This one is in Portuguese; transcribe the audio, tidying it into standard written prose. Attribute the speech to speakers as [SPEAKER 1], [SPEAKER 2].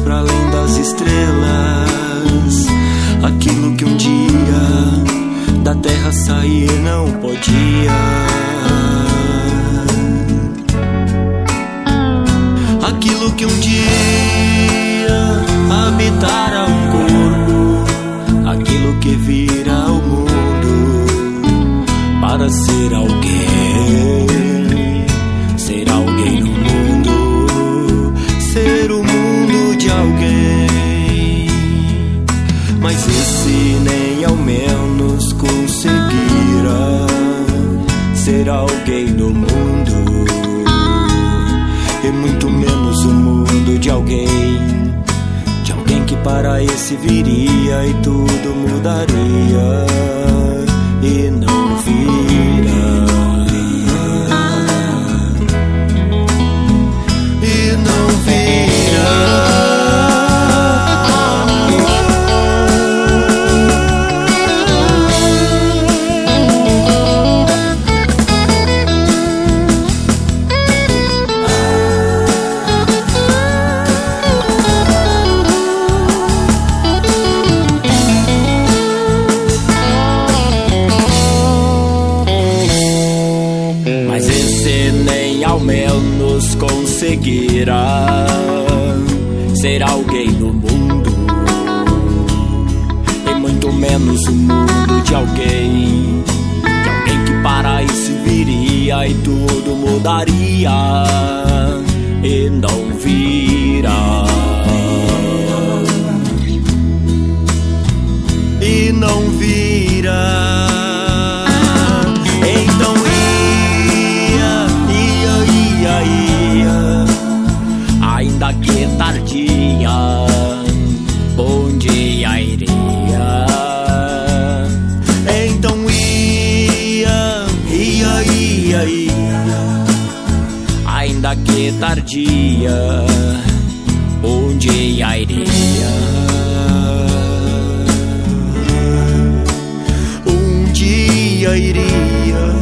[SPEAKER 1] pra além das estrelas. Aquilo que um dia da terra sair não podia. Aquilo que um dia habitara um corpo, aquilo que vira o mundo para ser alguém no mundo, ser o mundo de alguém. Mas esse nem ao menos conseguirá ser alguém no mundo, e muito menos o mundo de alguém que para esse viria e tudo mudaria e não vira. E não vira. Conseguirá ser alguém no mundo, e muito menos o mundo de alguém que para isso viria e tudo mudaria e não virá. E não virá. Ainda que tardia, um dia iria. Então ia. Ainda que tardia, um dia iria. Um dia iria.